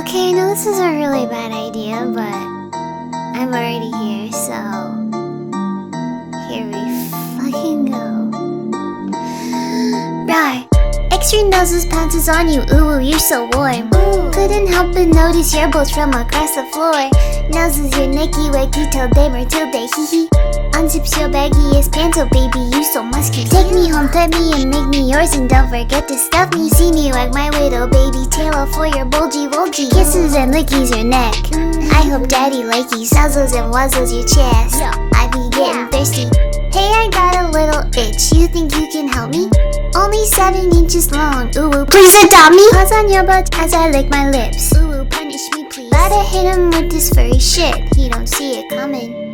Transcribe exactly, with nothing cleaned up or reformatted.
Okay, I know this is a really bad idea, but I'm already here, so here we fucking go. Rawr. Extra noses pounces on you, ooh, ooh, you're so warm. Ooh. Couldn't help but notice your bolts from across the floor. Noses your Nicky Wicky till day Matilde, hee hee. Unzips your baggiest pants, oh baby, you so musky. Take me home, pet me and make me yours, and don't forget to stuff me. See me wag my widow baby tail off for your bulgy bulgy. Kisses and lickies your neck. I hope daddy likey nuzzles and wuzzles your chest. I be getting thirsty. Hey, I got a little itch. You think you can help me? Only seven inches long. Ooh, ooh, please adopt me. Paws on your butt as I lick my lips. Ooh, ooh, punish me please. Gotta hit him with this furry shit. He don't see it coming.